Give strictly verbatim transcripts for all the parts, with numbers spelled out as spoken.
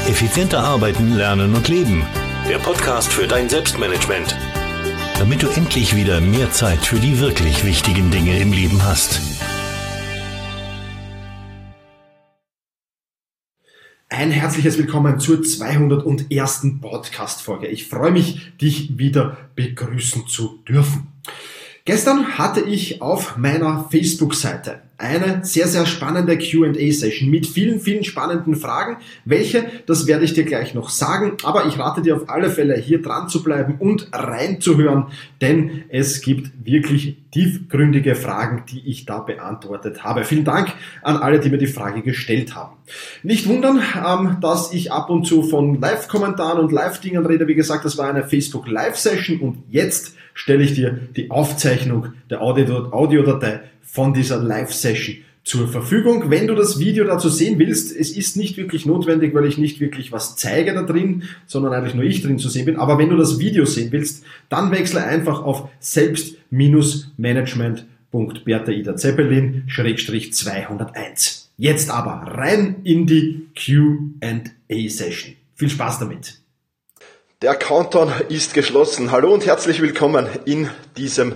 Effizienter arbeiten, lernen und leben. Der Podcast für dein Selbstmanagement. Damit du endlich wieder mehr Zeit für die wirklich wichtigen Dinge im Leben hast. Ein herzliches Willkommen zur zweihundertersten Podcast-Folge. Ich freue mich, dich wieder begrüßen zu dürfen. Gestern hatte ich auf meiner Facebook-Seite eine sehr, sehr spannende Q and A-Session mit vielen, vielen spannenden Fragen. Welche, das werde ich dir gleich noch sagen, aber ich rate dir auf alle Fälle, hier dran zu bleiben und reinzuhören, denn es gibt wirklich tiefgründige Fragen, die ich da beantwortet habe. Vielen Dank an alle, die mir die Frage gestellt haben. Nicht wundern, dass ich ab und zu von Live-Kommentaren und Live-Dingen rede. Wie gesagt, das war eine Facebook-Live-Session und jetzt stelle ich dir die Aufzeichnung der Audiodatei von dieser Live-Session zur Verfügung. Wenn du das Video dazu sehen willst, es ist nicht wirklich notwendig, weil ich nicht wirklich was zeige da drin, sondern eigentlich nur ich drin zu sehen bin. Aber wenn du das Video sehen willst, dann wechsle einfach auf selbst-management punkt bertha ida zeppelin zweihunderteins. Jetzt aber rein in die Q and A-Session. Viel Spaß damit! Der Countdown ist geschlossen. Hallo und herzlich willkommen in diesem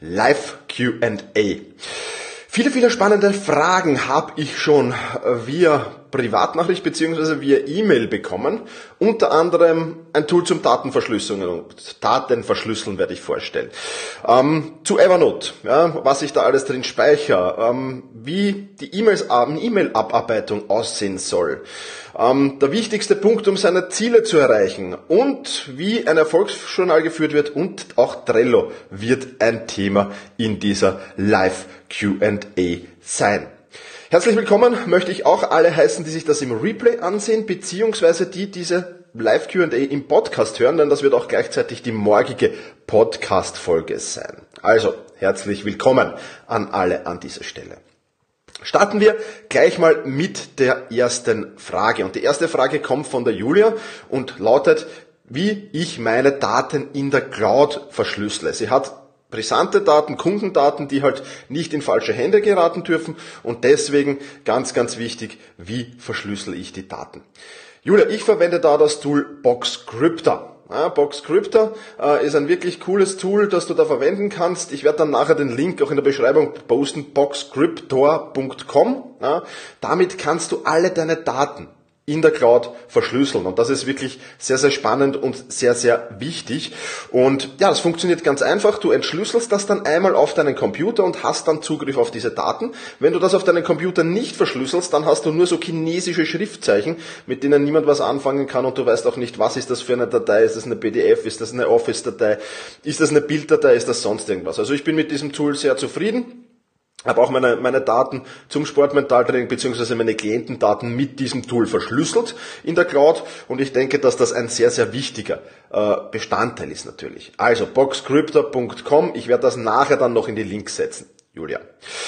Live-Q and A. Viele, viele spannende Fragen habe ich schon via Privatnachricht bzw. via E-Mail bekommen. Unter anderem ein Tool zum Datenverschlüsseln und Datenverschlüsseln werde ich vorstellen. Ähm, zu Evernote, ja, was ich da alles drin speichere, ähm, wie die E-Mails, E-Mail-Abarbeitung aussehen soll. Ähm, der wichtigste Punkt, um seine Ziele zu erreichen und wie ein Erfolgsjournal geführt wird und auch Trello wird ein Thema in dieser Live-Q and A sein. Herzlich willkommen möchte ich auch alle heißen, die sich das im Replay ansehen, beziehungsweise die diese Live-Q and A im Podcast hören, denn das wird auch gleichzeitig die morgige Podcast-Folge sein. Also, herzlich willkommen an alle an dieser Stelle. Starten wir gleich mal mit der ersten Frage. Und die erste Frage kommt von der Julia und lautet, wie ich meine Daten in der Cloud verschlüssele. Sie hat brisante Daten, Kundendaten, die halt nicht in falsche Hände geraten dürfen und deswegen ganz, ganz wichtig, wie verschlüssele ich die Daten. Julia, ich verwende da das Tool Boxcryptor. Ja, Boxcryptor äh, ist ein wirklich cooles Tool, das du da verwenden kannst. Ich werde dann nachher den Link auch in der Beschreibung posten, boxcryptor punkt com. Ja, damit kannst du alle deine Daten in der Cloud verschlüsseln. Und das ist wirklich sehr, sehr spannend und sehr, sehr wichtig. Und ja, das funktioniert ganz einfach. Du entschlüsselst das dann einmal auf deinen Computer und hast dann Zugriff auf diese Daten. Wenn du das auf deinen Computer nicht verschlüsselst, dann hast du nur so chinesische Schriftzeichen, mit denen niemand was anfangen kann und du weißt auch nicht, was ist das für eine Datei, ist das eine P D F, ist das eine Office-Datei, ist das eine Bilddatei, ist das sonst irgendwas. Also ich bin mit diesem Tool sehr zufrieden. Habe auch meine, meine Daten zum Sportmentaltraining bzw. meine Klientendaten mit diesem Tool verschlüsselt in der Cloud und ich denke, dass das ein sehr, sehr wichtiger äh, Bestandteil ist natürlich. Also boxcryptor punkt com, ich werde das nachher dann noch in die Links setzen, Julia.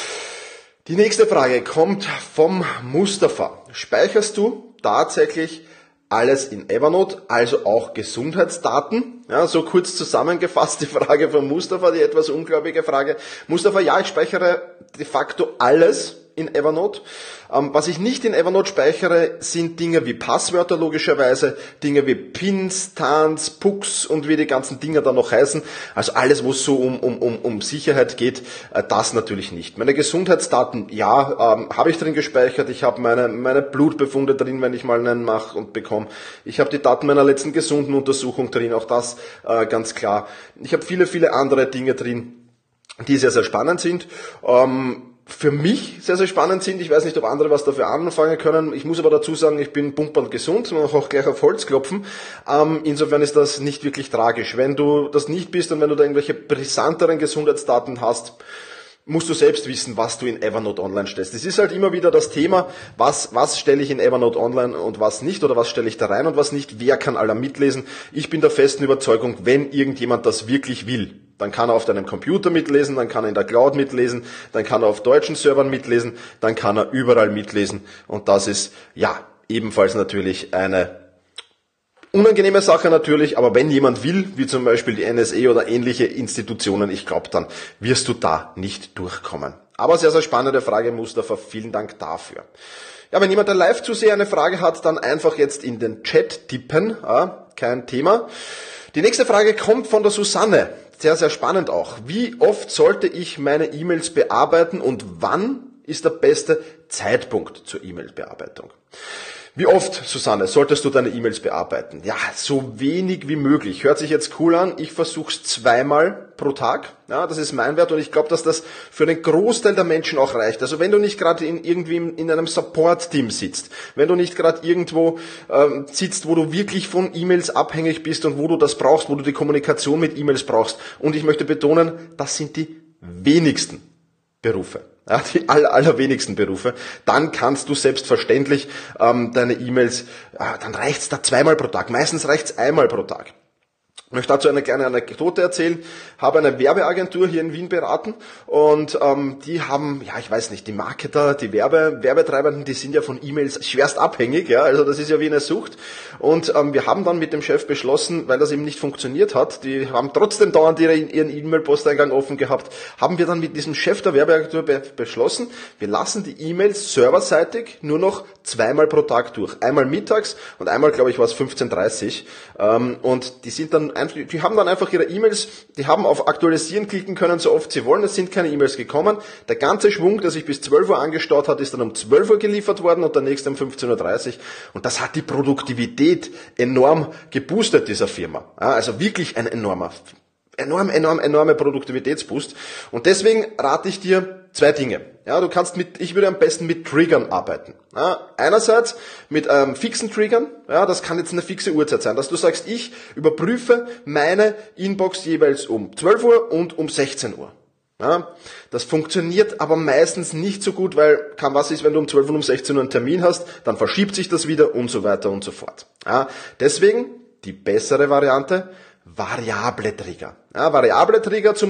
Die nächste Frage kommt vom Mustafa. Speicherst du tatsächlich alles in Evernote, also auch Gesundheitsdaten? Ja, so kurz zusammengefasst die Frage von Mustafa, die etwas unglaubliche Frage. Mustafa, ja, ich speichere de facto alles in Evernote. Ähm, was ich nicht in Evernote speichere, sind Dinge wie Passwörter logischerweise, Dinge wie Pins, Tans, Pucks und wie die ganzen Dinger da noch heißen. Also alles, wo es so um, um, um, um Sicherheit geht, äh, das natürlich nicht. Meine Gesundheitsdaten, ja, ähm, habe ich drin gespeichert. Ich habe meine, meine Blutbefunde drin, wenn ich mal einen mache und bekomme. Ich habe die Daten meiner letzten gesunden Untersuchung drin, auch das äh, ganz klar. Ich habe viele, viele andere Dinge drin, die sehr, sehr spannend sind. Ähm, für mich sehr, sehr spannend sind. Ich weiß nicht, ob andere was dafür anfangen können. Ich muss aber dazu sagen, ich bin pumpernd gesund, man auch gleich auf Holz klopfen. Ähm, insofern ist das nicht wirklich tragisch. Wenn du das nicht bist und wenn du da irgendwelche brisanteren Gesundheitsdaten hast, musst du selbst wissen, was du in Evernote online stellst. Das ist halt immer wieder das Thema, was, was stelle ich in Evernote online und was nicht, oder was stelle ich da rein und was nicht, wer kann aller mitlesen. Ich bin der festen Überzeugung, wenn irgendjemand das wirklich will, dann kann er auf deinem Computer mitlesen, dann kann er in der Cloud mitlesen, dann kann er auf deutschen Servern mitlesen, dann kann er überall mitlesen und das ist, ja, ebenfalls natürlich eine unangenehme Sache natürlich, aber wenn jemand will, wie zum Beispiel die N S A oder ähnliche Institutionen, ich glaube, dann wirst du da nicht durchkommen. Aber sehr, sehr spannende Frage, Mustafa. Vielen Dank dafür. Ja, wenn jemand der Live-Zuseher eine Frage hat, dann einfach jetzt in den Chat tippen. Ja, kein Thema. Die nächste Frage kommt von der Susanne. Sehr, sehr spannend auch. Wie oft sollte ich meine E-Mails bearbeiten und wann ist der beste Zeitpunkt zur E-Mail-Bearbeitung? Wie oft, Susanne, solltest du deine E-Mails bearbeiten? Ja, so wenig wie möglich. Hört sich jetzt cool an. Ich versuche es zweimal pro Tag. Ja, das ist mein Wert und ich glaube, dass das für den Großteil der Menschen auch reicht. Also wenn du nicht gerade in, irgendwie in einem Support-Team sitzt, wenn du nicht gerade irgendwo ähm, sitzt, wo du wirklich von E-Mails abhängig bist und wo du das brauchst, wo du die Kommunikation mit E-Mails brauchst. Und ich möchte betonen, das sind die wenigsten Berufe. Ja, die aller, allerwenigsten Berufe, dann kannst du selbstverständlich ähm, deine E-Mails, äh, dann reicht's da zweimal pro Tag, meistens reicht's einmal pro Tag. Ich möchte dazu eine kleine Anekdote erzählen. Habe eine Werbeagentur hier in Wien beraten und ähm, die haben, ja ich weiß nicht, die Marketer, die Werbe, Werbetreibenden, die sind ja von E-Mails schwerst abhängig, ja, also das ist ja wie eine Sucht. Und ähm, wir haben dann mit dem Chef beschlossen, weil das eben nicht funktioniert hat, die haben trotzdem dauernd ihre, ihren E-Mail-Posteingang offen gehabt, haben wir dann mit diesem Chef der Werbeagentur be- beschlossen, wir lassen die E-Mails serverseitig nur noch zweimal pro Tag durch. Einmal mittags und einmal, glaube ich, war es fünfzehn Uhr dreißig. Ähm, und die sind dann die haben dann einfach ihre E-Mails, die haben auf Aktualisieren klicken können, so oft sie wollen, es sind keine E-Mails gekommen. Der ganze Schwung, der sich bis zwölf Uhr angestaut hat, ist dann um zwölf Uhr geliefert worden und der nächste um fünfzehn Uhr dreißig. Und das hat die Produktivität enorm geboostet dieser Firma. Ja, also wirklich ein enormer, enorm, enorm, enorme Produktivitätsboost. Und deswegen rate ich dir zwei Dinge. Ja, du kannst mit, ich würde am besten mit Triggern arbeiten. Ja, einerseits mit ähm, fixen Triggern, ja, das kann jetzt eine fixe Uhrzeit sein, dass du sagst, ich überprüfe meine Inbox jeweils um zwölf Uhr und um sechzehn Uhr. Ja, das funktioniert aber meistens nicht so gut, weil kann was ist, wenn du um zwölf und um sechzehn Uhr einen Termin hast, dann verschiebt sich das wieder und so weiter und so fort. Ja, deswegen die bessere Variante, variable Trigger. Ja, variable Trigger zum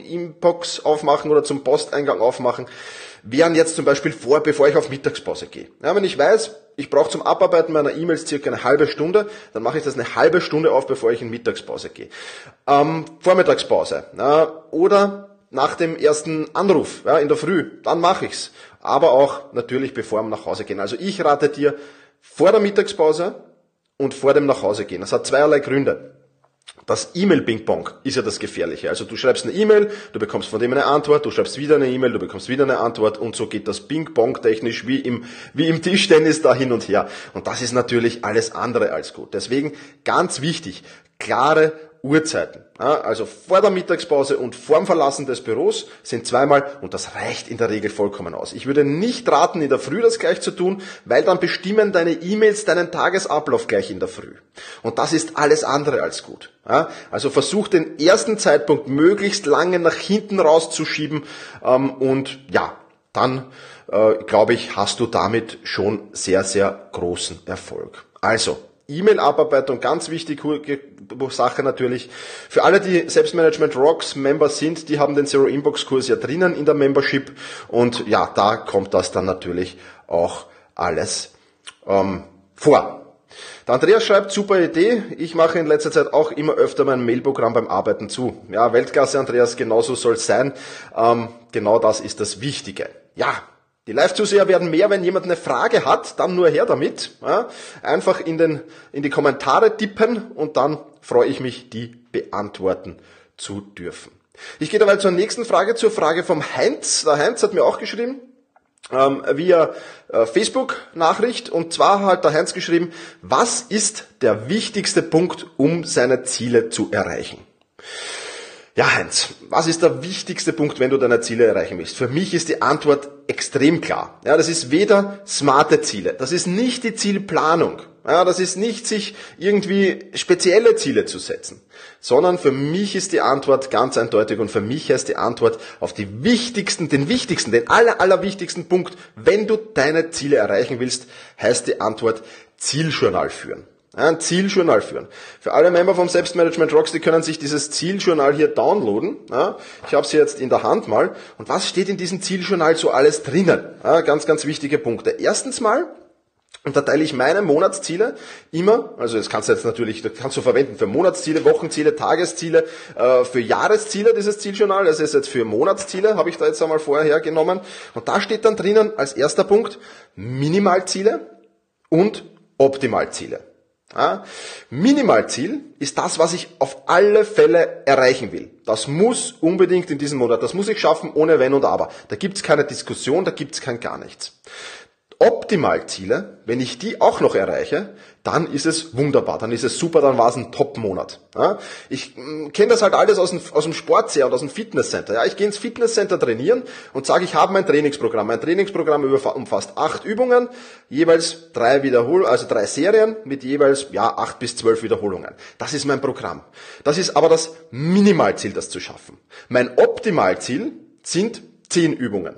Inbox aufmachen oder zum Posteingang aufmachen, wären jetzt zum Beispiel vor, bevor ich auf Mittagspause gehe. Ja, wenn ich weiß, ich brauche zum Abarbeiten meiner E-Mails circa eine halbe Stunde, dann mache ich das eine halbe Stunde auf, bevor ich in Mittagspause gehe. Ähm, Vormittagspause ja, oder nach dem ersten Anruf ja, in der Früh, dann mache ich's. Aber auch natürlich bevor wir nach Hause gehen. Also ich rate dir vor der Mittagspause und vor dem Nachhausegehen. Das hat zweierlei Gründe. Das E-Mail-Ping-Pong ist ja das Gefährliche. Also du schreibst eine E-Mail, du bekommst von dem eine Antwort, du schreibst wieder eine E-Mail, du bekommst wieder eine Antwort und so geht das Ping-Pong technisch wie im, wie im Tischtennis da hin und her. Und das ist natürlich alles andere als gut. Deswegen ganz wichtig, klare Uhrzeiten. Ja, also vor der Mittagspause und vorm Verlassen des Büros sind zweimal und das reicht in der Regel vollkommen aus. Ich würde nicht raten, in der Früh das gleich zu tun, weil dann bestimmen deine E-Mails deinen Tagesablauf gleich in der Früh. Und das ist alles andere als gut. Ja, also versuch den ersten Zeitpunkt möglichst lange nach hinten rauszuschieben ähm, und ja, dann äh, glaube ich, hast du damit schon sehr, sehr großen Erfolg. Also, E-Mail-Abarbeitung, ganz wichtige Sache natürlich. Für alle, die Selbstmanagement Rocks Member sind, die haben den Zero Inbox Kurs ja drinnen in der Membership und ja, da kommt das dann natürlich auch alles ähm, vor. Der Andreas schreibt, super Idee, ich mache in letzter Zeit auch immer öfter mein Mailprogramm beim Arbeiten zu. Ja, Weltklasse Andreas, genauso soll es sein. Ähm, genau das ist das Wichtige. Ja. Die Live-Zuseher werden mehr, wenn jemand eine Frage hat, dann nur her damit. Ja, einfach in, den, in die Kommentare tippen und dann freue ich mich, die beantworten zu dürfen. Ich gehe dabei zur nächsten Frage, zur Frage vom Heinz. Der Heinz hat mir auch geschrieben, ähm, via äh, Facebook-Nachricht, und zwar hat der Heinz geschrieben, was ist der wichtigste Punkt, um seine Ziele zu erreichen? Ja, Heinz, was ist der wichtigste Punkt, wenn du deine Ziele erreichen willst? Für mich ist die Antwort extrem klar. Ja, das ist weder smarte Ziele, das ist nicht die Zielplanung, ja, das ist nicht sich irgendwie spezielle Ziele zu setzen, sondern für mich ist die Antwort ganz eindeutig und für mich heißt die Antwort auf die wichtigsten, den wichtigsten, den aller, allerwichtigsten Punkt, wenn du deine Ziele erreichen willst, heißt die Antwort Zieljournal führen. Ein Zieljournal führen. Für alle Member vom Selbstmanagement Rocks, die können sich dieses Zieljournal hier downloaden. Ja, ich habe es jetzt in der Hand mal. Und was steht in diesem Zieljournal so alles drinnen? Ja, ganz, ganz wichtige Punkte. Erstens mal unterteile ich meine Monatsziele immer, also das kannst du jetzt natürlich, das kannst du verwenden für Monatsziele, Wochenziele, Tagesziele, äh, für Jahresziele, dieses Zieljournal, das ist jetzt für Monatsziele, habe ich da jetzt einmal vorher hergenommen. Und da steht dann drinnen als erster Punkt Minimalziele und Optimalziele. Ja, Minimalziel ist das, was ich auf alle Fälle erreichen will. Das muss unbedingt in diesem Monat, das muss ich schaffen, ohne Wenn und Aber. Da gibt's keine Diskussion, da gibt's kein gar nichts. Optimalziele, wenn ich die auch noch erreiche, dann ist es wunderbar, dann ist es super, dann war es ein Top-Monat. Ja, ich kenne das halt alles aus dem, aus dem Sport sehr und aus dem Fitnesscenter. Ja, ich gehe ins Fitnesscenter trainieren und sage, ich habe mein Trainingsprogramm. Mein Trainingsprogramm umfasst acht Übungen, jeweils drei Wiederholungen, also drei Serien mit jeweils ja acht bis zwölf Wiederholungen. Das ist mein Programm. Das ist aber das Minimalziel, das zu schaffen. Mein Optimalziel sind zehn Übungen.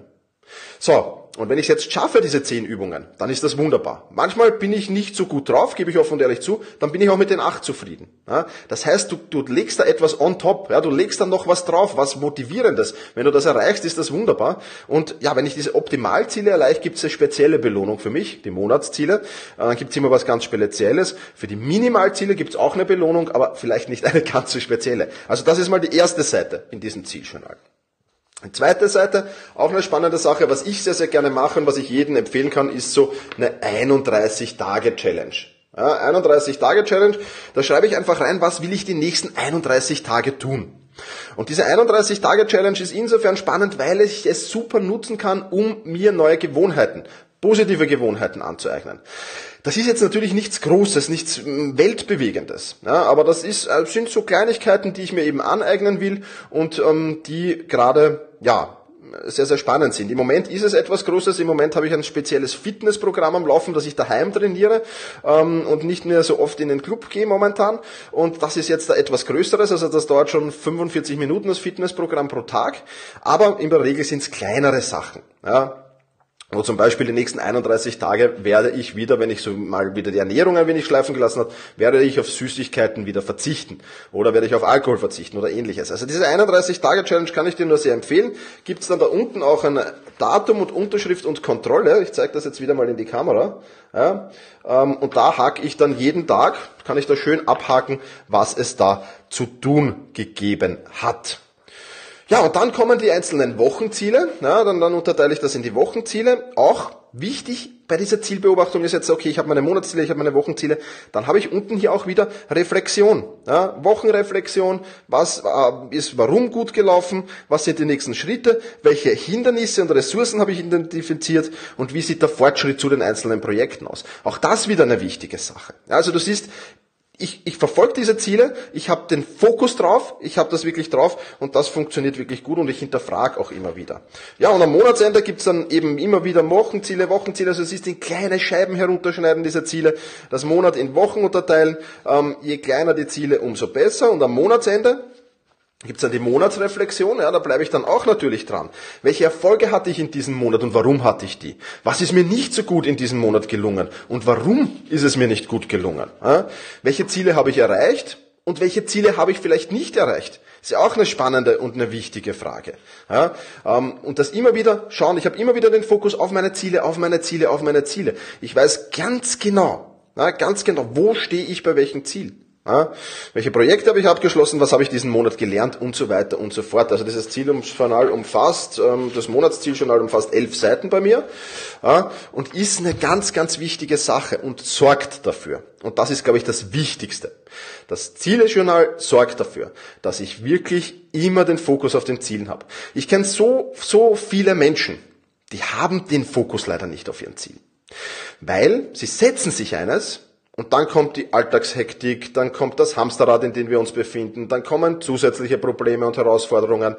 So. Und wenn ich es jetzt schaffe, diese zehn Übungen, dann ist das wunderbar. Manchmal bin ich nicht so gut drauf, gebe ich offen und ehrlich zu, dann bin ich auch mit den acht zufrieden. Ja, das heißt, du, du legst da etwas on top, ja, du legst dann noch was drauf, was Motivierendes. Wenn du das erreichst, ist das wunderbar. Und ja, wenn ich diese Optimalziele erreiche, gibt es eine spezielle Belohnung für mich, die Monatsziele. Dann gibt es immer was ganz Spezielles. Für die Minimalziele gibt es auch eine Belohnung, aber vielleicht nicht eine ganz so spezielle. Also das ist mal die erste Seite in diesem Zieljournal. Die zweite Seite, auch eine spannende Sache, was ich sehr, sehr gerne mache und was ich jedem empfehlen kann, ist so eine einunddreißig-Tage-Challenge. Ja, einunddreißig-Tage-Challenge, da schreibe ich einfach rein, was will ich die nächsten einunddreißig Tage tun. Und diese einunddreißig-Tage-Challenge ist insofern spannend, weil ich es super nutzen kann, um mir neue Gewohnheiten, positive Gewohnheiten anzueignen. Das ist jetzt natürlich nichts Großes, nichts Weltbewegendes, ja, aber das ist, sind so Kleinigkeiten, die ich mir eben aneignen will und ähm, die gerade, ja, sehr, sehr spannend sind. Im Moment ist es etwas Großes, im Moment habe ich ein spezielles Fitnessprogramm am Laufen, das ich daheim trainiere ähm, und nicht mehr so oft in den Club gehe momentan und das ist jetzt da etwas Größeres, also das dauert schon fünfundvierzig Minuten, das Fitnessprogramm pro Tag, aber in der Regel sind es kleinere Sachen, ja. Und zum Beispiel die nächsten einunddreißig Tage werde ich wieder, wenn ich so mal wieder die Ernährung ein wenig schleifen gelassen habe, werde ich auf Süßigkeiten wieder verzichten. Oder werde ich auf Alkohol verzichten oder ähnliches. Also diese einunddreißig-Tage-Challenge kann ich dir nur sehr empfehlen. Gibt es dann da unten auch ein Datum und Unterschrift und Kontrolle. Ich zeige das jetzt wieder mal in die Kamera. Ja, ähm, und da hake ich dann jeden Tag, kann ich da schön abhaken, was es da zu tun gegeben hat. Ja, und dann kommen die einzelnen Wochenziele, ja, dann, dann unterteile ich das in die Wochenziele. Auch wichtig bei dieser Zielbeobachtung ist jetzt, okay, ich habe meine Monatsziele, ich habe meine Wochenziele, dann habe ich unten hier auch wieder Reflexion, ja, Wochenreflexion, was äh, ist warum gut gelaufen, was sind die nächsten Schritte, welche Hindernisse und Ressourcen habe ich identifiziert und wie sieht der Fortschritt zu den einzelnen Projekten aus. Auch das wieder eine wichtige Sache. Ja, also du siehst, Ich, ich verfolge diese Ziele, ich habe den Fokus drauf, ich habe das wirklich drauf und das funktioniert wirklich gut und ich hinterfrage auch immer wieder. Ja, und am Monatsende gibt's dann eben immer wieder Wochenziele, Wochenziele, also es ist in kleine Scheiben herunterschneiden dieser Ziele, das Monat in Wochen unterteilen, ähm, je kleiner die Ziele, umso besser und am Monatsende gibt's dann die Monatsreflexion, ja, da bleibe ich dann auch natürlich dran. Welche Erfolge hatte ich in diesem Monat und warum hatte ich die? Was ist mir nicht so gut in diesem Monat gelungen und warum ist es mir nicht gut gelungen? Ja? Welche Ziele habe ich erreicht und welche Ziele habe ich vielleicht nicht erreicht? Ist ja auch eine spannende und eine wichtige Frage. Ja? Und das immer wieder schauen, ich habe immer wieder den Fokus auf meine Ziele, auf meine Ziele, auf meine Ziele. Ich weiß ganz genau, ja, ganz genau, wo stehe ich bei welchem Ziel. Ja, welche Projekte habe ich abgeschlossen, was habe ich diesen Monat gelernt und so weiter und so fort. Also dieses Zieljournal umfasst, ähm, das Monatszieljournal umfasst elf Seiten bei mir, ja, und ist eine ganz, ganz wichtige Sache und sorgt dafür. Und das ist, glaube ich, das Wichtigste. Das Zieljournal sorgt dafür, dass ich wirklich immer den Fokus auf den Zielen habe. Ich kenne so, so viele Menschen, die haben den Fokus leider nicht auf ihren Zielen. Weil sie setzen sich eines, und dann kommt die Alltagshektik, dann kommt das Hamsterrad, in dem wir uns befinden, dann kommen zusätzliche Probleme und Herausforderungen.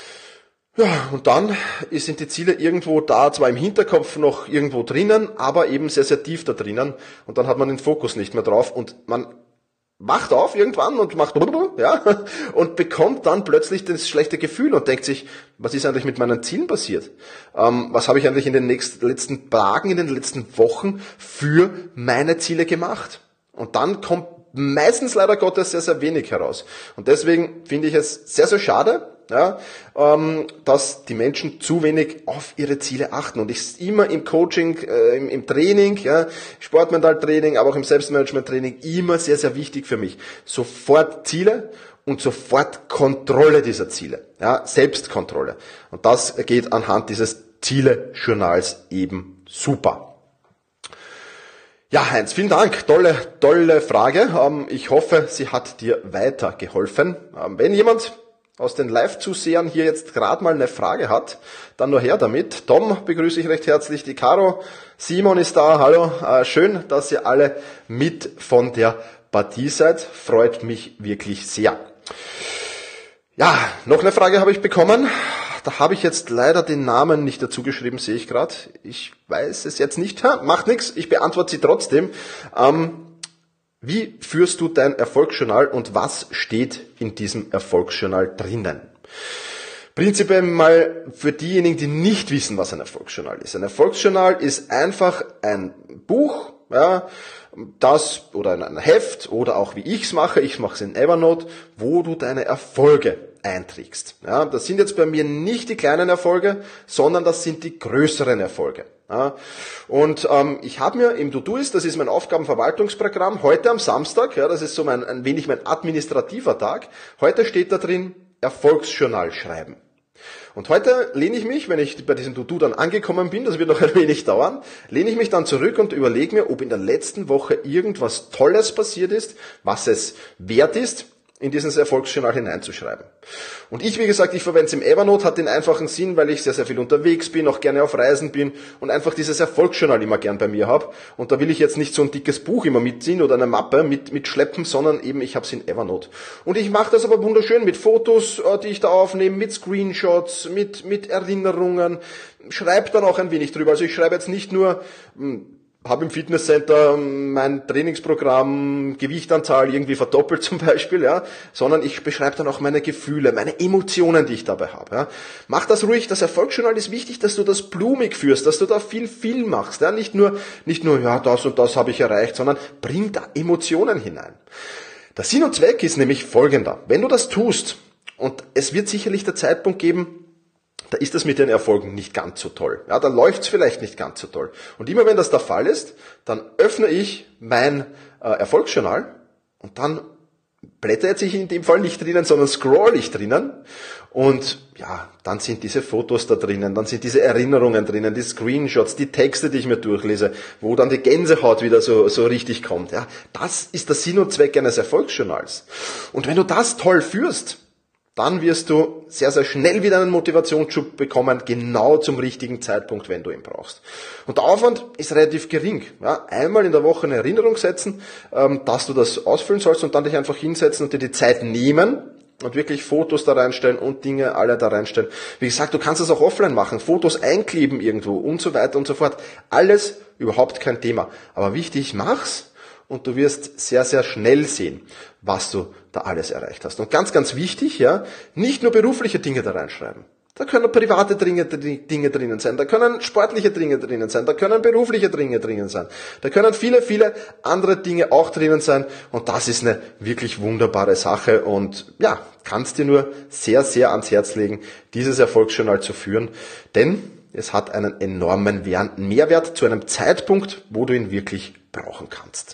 Ja, und dann sind die Ziele irgendwo da, zwar im Hinterkopf noch irgendwo drinnen, aber eben sehr, sehr tief da drinnen. Und dann hat man den Fokus nicht mehr drauf und man wacht auf irgendwann und macht ja und bekommt dann plötzlich das schlechte Gefühl und denkt sich, was ist eigentlich mit meinen Zielen passiert? Ähm, was habe ich eigentlich in den nächsten, letzten Tagen, in den letzten Wochen für meine Ziele gemacht? Und dann kommt meistens leider Gottes sehr, sehr wenig heraus. Und deswegen finde ich es sehr, sehr schade, ja, ähm, dass die Menschen zu wenig auf ihre Ziele achten. Und ich ist immer im Coaching, äh, im, im Training, ja, Sportmental-Training, aber auch im Selbstmanagement-Training immer sehr, sehr wichtig für mich. Sofort Ziele und sofort Kontrolle dieser Ziele, ja, Selbstkontrolle. Und das geht anhand dieses Ziele-Journals eben super. Ja, Heinz, vielen Dank. Tolle, tolle Frage. Ich hoffe, sie hat dir weitergeholfen. Wenn jemand aus den Live-Zusehern hier jetzt gerade mal eine Frage hat, dann nur her damit. Tom begrüße ich recht herzlich, die Caro, Simon ist da, hallo. Schön, dass ihr alle mit von der Partie seid. Freut mich wirklich sehr. Ja, noch eine Frage habe ich bekommen. Da habe ich jetzt leider den Namen nicht dazu geschrieben, sehe ich gerade. Ich weiß es jetzt nicht. Ha, macht nichts, ich beantworte sie trotzdem. Ähm, wie führst du dein Erfolgsjournal und was steht in diesem Erfolgsjournal drinnen? Prinzipiell mal für diejenigen, die nicht wissen, was ein Erfolgsjournal ist. Ein Erfolgsjournal ist einfach ein Buch, ja, das oder ein Heft oder auch wie ich es mache, ich mache es in Evernote, wo du deine Erfolge einträgst. Ja, das sind jetzt bei mir nicht die kleinen Erfolge, sondern das sind die größeren Erfolge. Ja, und ähm, ich habe mir im To-Do-Ist, das ist mein Aufgabenverwaltungsprogramm, heute am Samstag, ja, das ist so mein, ein wenig mein administrativer Tag, heute steht da drin Erfolgsjournal schreiben. Und heute lehne ich mich, wenn ich bei diesem To-Do dann angekommen bin, das wird noch ein wenig dauern, lehne ich mich dann zurück und überlege mir, ob in der letzten Woche irgendwas Tolles passiert ist, was es wert ist, in dieses Erfolgsjournal hineinzuschreiben. Und ich, wie gesagt, ich verwende es im Evernote, hat den einfachen Sinn, weil ich sehr, sehr viel unterwegs bin, auch gerne auf Reisen bin und einfach dieses Erfolgsjournal immer gern bei mir habe. Und da will ich jetzt nicht so ein dickes Buch immer mitziehen oder eine Mappe mit, mitschleppen, sondern eben ich habe es in Evernote. Und ich mache das aber wunderschön mit Fotos, die ich da aufnehme, mit Screenshots, mit, mit Erinnerungen, schreibe dann auch ein wenig drüber. Also ich schreibe jetzt nicht nur, habe im Fitnesscenter mein Trainingsprogramm, Gewichtanzahl irgendwie verdoppelt zum Beispiel, ja, sondern ich beschreibe dann auch meine Gefühle, meine Emotionen, die ich dabei habe. Ja. Mach das ruhig, das Erfolgsjournal ist wichtig, dass du das blumig führst, dass du da viel, viel machst. Ja. Nicht nur, nicht nur, ja, das und das habe ich erreicht, sondern bring da Emotionen hinein. Der Sinn und Zweck ist nämlich folgender. Wenn du das tust, und es wird sicherlich der Zeitpunkt geben, da ist das mit den Erfolgen nicht ganz so toll. Ja, da läuft's vielleicht nicht ganz so toll. Und immer wenn das der Fall ist, dann öffne ich mein äh, Erfolgsjournal und dann blätter jetzt ich in dem Fall nicht drinnen, sondern scroll ich drinnen. Und ja, dann sind diese Fotos da drinnen, dann sind diese Erinnerungen drinnen, die Screenshots, die Texte, die ich mir durchlese, wo dann die Gänsehaut wieder so, so richtig kommt. Ja, das ist der Sinn und Zweck eines Erfolgsjournals. Und wenn du das toll führst, dann wirst du sehr, sehr schnell wieder einen Motivationsschub bekommen, genau zum richtigen Zeitpunkt, wenn du ihn brauchst. Und der Aufwand ist relativ gering. Ja, einmal in der Woche eine Erinnerung setzen, ähm, dass du das ausfüllen sollst und dann dich einfach hinsetzen und dir die Zeit nehmen und wirklich Fotos da reinstellen und Dinge alle da reinstellen. Wie gesagt, du kannst das auch offline machen, Fotos einkleben irgendwo und so weiter und so fort. Alles überhaupt kein Thema. Aber wichtig, mach's. Und du wirst sehr, sehr schnell sehen, was du da alles erreicht hast. Und ganz, ganz wichtig, ja, nicht nur berufliche Dinge da reinschreiben. Da können private Dinge, Dinge drinnen sein, da können sportliche Dinge drinnen sein, da können berufliche Dinge drinnen sein, da können viele, viele andere Dinge auch drinnen sein. Und das ist eine wirklich wunderbare Sache und ja, kannst dir nur sehr, sehr ans Herz legen, dieses Erfolgsjournal zu führen, denn es hat einen enormen Mehrwert zu einem Zeitpunkt, wo du ihn wirklich brauchen kannst.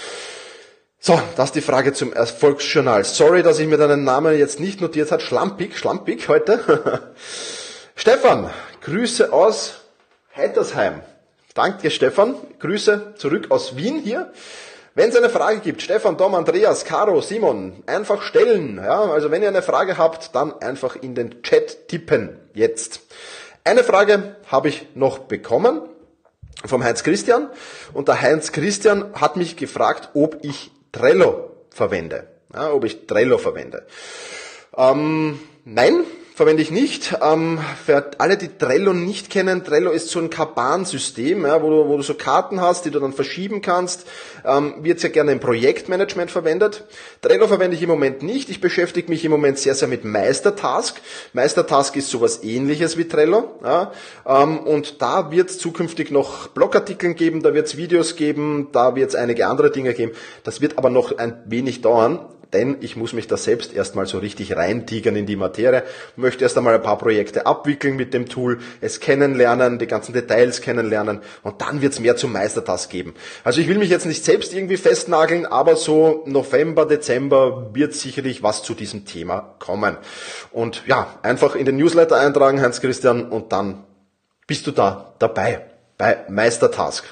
So, das ist die Frage zum Erfolgsjournal. Sorry, dass ich mir deinen Namen jetzt nicht notiert habe. Schlampig, schlampig heute. Stefan, Grüße aus Heitersheim. Danke, Stefan. Grüße zurück aus Wien hier. Wenn es eine Frage gibt, Stefan, Tom, Andreas, Caro, Simon, einfach stellen. Ja, also wenn ihr eine Frage habt, dann einfach in den Chat tippen. Jetzt. Eine Frage habe ich noch bekommen vom Heinz Christian. Und der Heinz Christian hat mich gefragt, ob ich Trello verwende. Ja, ob ich Trello verwende. Ähm, nein, verwende ich nicht. Ähm, für alle, die Trello nicht kennen, Trello ist so ein Kanban-System, ja, wo du, wo du so Karten hast, die du dann verschieben kannst. Ähm, wird sehr gerne im Projektmanagement verwendet. Trello verwende ich im Moment nicht. Ich beschäftige mich im Moment sehr, sehr mit Meistertask. Meistertask ist sowas Ähnliches wie Trello. Ja, ähm, und da wird es zukünftig noch Blogartikel geben, da wird es Videos geben, da wird es einige andere Dinge geben. Das wird aber noch ein wenig dauern. denn ich muss mich da selbst erstmal so richtig reintigern in die Materie, möchte erst einmal ein paar Projekte abwickeln mit dem Tool, es kennenlernen, die ganzen Details kennenlernen und dann wird's mehr zum Meistertask geben. Also ich will mich jetzt nicht selbst irgendwie festnageln, aber so November, Dezember wird sicherlich was zu diesem Thema kommen. Und ja, einfach in den Newsletter eintragen, Heinz Christian, und dann bist du da dabei bei Meistertask.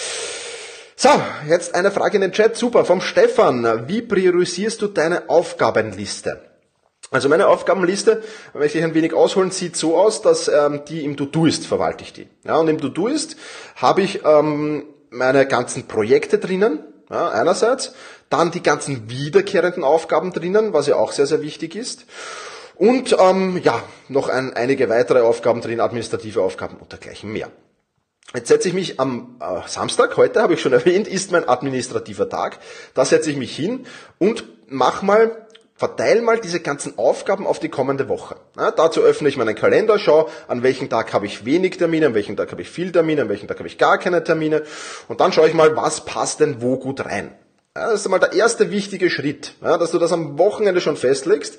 So, jetzt eine Frage in den Chat. Super, vom Stefan. Wie priorisierst du deine Aufgabenliste? Also meine Aufgabenliste, möchte ich ein wenig ausholen, sieht so aus, dass ähm, die im To-Do-Ist verwalte ich die. Ja, und im To-Do-Ist habe ich ähm, meine ganzen Projekte drinnen, ja, einerseits, dann die ganzen wiederkehrenden Aufgaben drinnen, was ja auch sehr, sehr wichtig ist. Und ähm, ja, noch ein, einige weitere Aufgaben drin, administrative Aufgaben und dergleichen mehr. Jetzt setze ich mich am äh, Samstag, heute habe ich schon erwähnt, ist mein administrativer Tag. Da setze ich mich hin und mach mal, verteile mal diese ganzen Aufgaben auf die kommende Woche. Ja, dazu öffne ich meinen Kalender, schaue, an welchem Tag habe ich wenig Termine, an welchem Tag habe ich viel Termine, an welchem Tag habe ich gar keine Termine. Und dann schaue ich mal, was passt denn wo gut rein. Ja, das ist einmal der erste wichtige Schritt, ja, dass du das am Wochenende schon festlegst.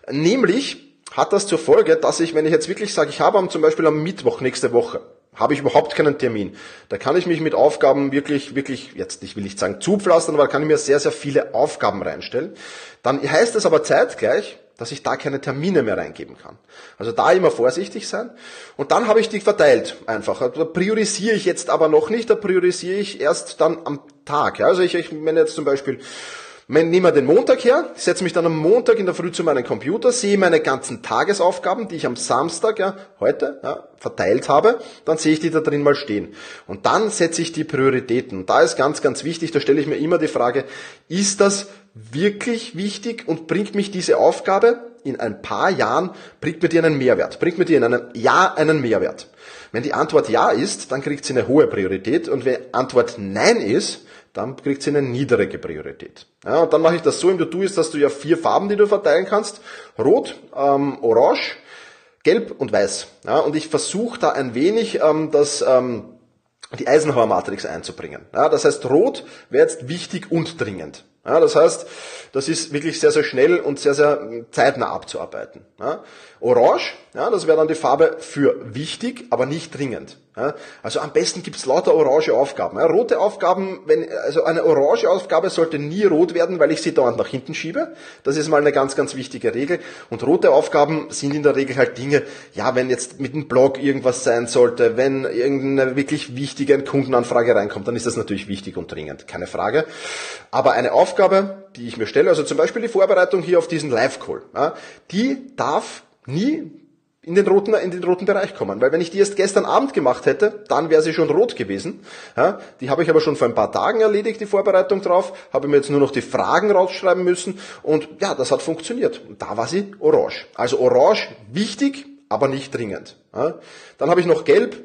Nämlich hat das zur Folge, dass ich, wenn ich jetzt wirklich sage, ich habe am, zum Beispiel am Mittwoch nächste Woche, habe ich überhaupt keinen Termin. Da kann ich mich mit Aufgaben wirklich, wirklich, jetzt ich will nicht sagen zupflastern, aber da kann ich mir sehr, sehr viele Aufgaben reinstellen. Dann heißt es aber zeitgleich, dass ich da keine Termine mehr reingeben kann. Also da immer vorsichtig sein. Und dann habe ich die verteilt einfach. Da priorisiere ich jetzt aber noch nicht, da priorisiere ich erst dann am Tag. Also ich, ich wenn jetzt zum Beispiel, nehmen wir den Montag her, setze mich dann am Montag in der Früh zu meinem Computer, sehe meine ganzen Tagesaufgaben, die ich am Samstag, ja, heute, ja, verteilt habe, dann sehe ich die da drin mal stehen. Und dann setze ich die Prioritäten. Und da ist ganz, ganz wichtig, da stelle ich mir immer die Frage, ist das wirklich wichtig und bringt mich diese Aufgabe in ein paar Jahren, bringt mir die einen Mehrwert, bringt mir die in einem Jahr einen Mehrwert? Wenn die Antwort ja ist, dann kriegt sie eine hohe Priorität, und wenn die Antwort nein ist, dann kriegt sie eine niedrige Priorität. Ja, und dann mache ich das so, im To-Do ist, dass du ja vier Farben, die du verteilen kannst. Rot, ähm, Orange, Gelb und Weiß. Ja, und ich versuche da ein wenig ähm, das, ähm, die Eisenhower-Matrix einzubringen. Ja, das heißt, Rot wäre jetzt wichtig und dringend. Ja, das heißt, das ist wirklich sehr, sehr schnell und sehr, sehr zeitnah abzuarbeiten. Ja, Orange, ja, das wäre dann die Farbe für wichtig, aber nicht dringend. Ja, also am besten gibt's lauter orange Aufgaben. Ja, rote Aufgaben, wenn, also eine orange Aufgabe sollte nie rot werden, weil ich sie dauernd nach hinten schiebe. Das ist mal eine ganz, ganz wichtige Regel. Und rote Aufgaben sind in der Regel halt Dinge, ja, wenn jetzt mit dem Blog irgendwas sein sollte, wenn irgendeine wirklich wichtige Kundenanfrage reinkommt, dann ist das natürlich wichtig und dringend, keine Frage. Aber eine Aufgabe, die ich mir stelle, also zum Beispiel die Vorbereitung hier auf diesen Live-Call, ja, die darf nie in den roten, in den roten Bereich kommen. Weil wenn ich die erst gestern Abend gemacht hätte, dann wäre sie schon rot gewesen. Ja, die habe ich aber schon vor ein paar Tagen erledigt, die Vorbereitung drauf, habe mir jetzt nur noch die Fragen rausschreiben müssen, und ja, das hat funktioniert. Und da war sie orange. Also orange wichtig, aber nicht dringend. Ja, dann habe ich noch gelb.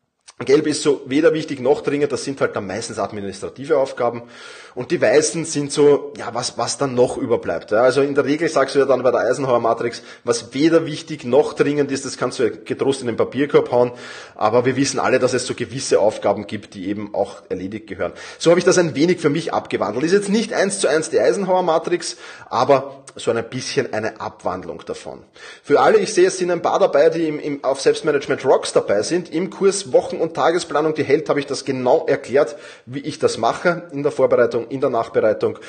Gelb ist so weder wichtig noch dringend, das sind halt dann meistens administrative Aufgaben. Und die weißen sind so, ja, was, was dann noch überbleibt. Ja, also in der Regel sagst du ja dann bei der Eisenhower-Matrix, was weder wichtig noch dringend ist, das kannst du ja getrost in den Papierkorb hauen. Aber wir wissen alle, dass es so gewisse Aufgaben gibt, die eben auch erledigt gehören. So habe ich das ein wenig für mich abgewandelt. Ist jetzt nicht eins zu eins die Eisenhower-Matrix, aber so ein bisschen eine Abwandlung davon. Für alle, ich sehe, es sind ein paar dabei, die im, im, auf Selbstmanagement Rocks dabei sind. Im Kurs Wochen- und Tagesplanung, die hält, habe ich das genau erklärt, wie ich das mache in der Vorbereitung, in der Nachbereitung.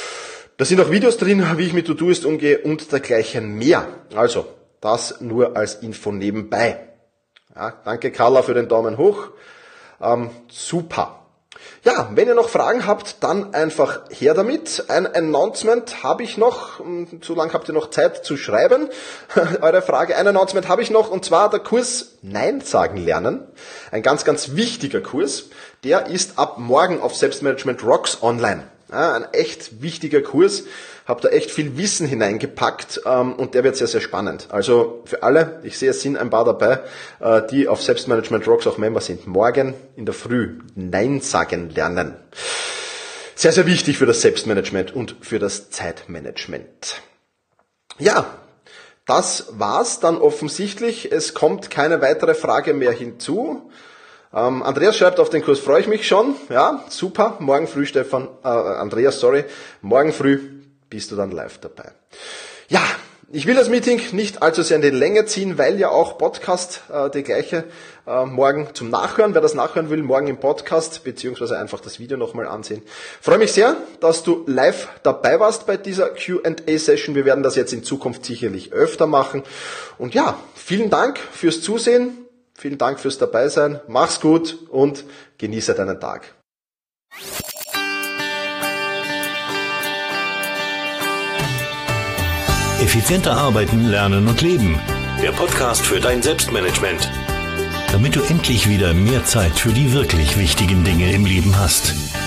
Da sind auch Videos drin, wie ich mit To-Do-Ist umgehe und dergleichen mehr. Also, das nur als Info nebenbei. Ja, danke Carla für den Daumen hoch. Ähm, super. Ja, wenn ihr noch Fragen habt, dann einfach her damit. Ein Announcement habe ich noch, so lange habt ihr noch Zeit zu schreiben, eure Frage. Ein Announcement habe ich noch, und zwar der Kurs Nein sagen lernen. Ein ganz, ganz wichtiger Kurs. Der ist ab morgen auf Selbstmanagement Rocks online. Ja, ein echt wichtiger Kurs. Hab da echt viel Wissen hineingepackt, ähm, und der wird sehr, sehr spannend. Also für alle, ich sehe, es sind ein paar dabei, äh, die auf Selbstmanagement Rocks auch Member sind. Morgen in der Früh Nein sagen lernen. Sehr, sehr wichtig für das Selbstmanagement und für das Zeitmanagement. Ja, das war's dann offensichtlich. Es kommt keine weitere Frage mehr hinzu. Ähm, Andreas schreibt, auf den Kurs freue ich mich schon. Ja, super. Morgen früh, Stefan, äh, Andreas, sorry. Morgen früh bist du dann live dabei. Ja, ich will das Meeting nicht allzu sehr in die Länge ziehen, weil ja auch Podcast äh, die gleiche äh, morgen zum Nachhören. Wer das nachhören will, morgen im Podcast, beziehungsweise einfach das Video nochmal ansehen. Freue mich sehr, dass du live dabei warst bei dieser Q and A-Session. Wir werden das jetzt in Zukunft sicherlich öfter machen. Und ja, vielen Dank fürs Zusehen, vielen Dank fürs Dabeisein. Mach's gut und genieße deinen Tag. Effizienter arbeiten, lernen und leben. Der Podcast für dein Selbstmanagement. Damit du endlich wieder mehr Zeit für die wirklich wichtigen Dinge im Leben hast.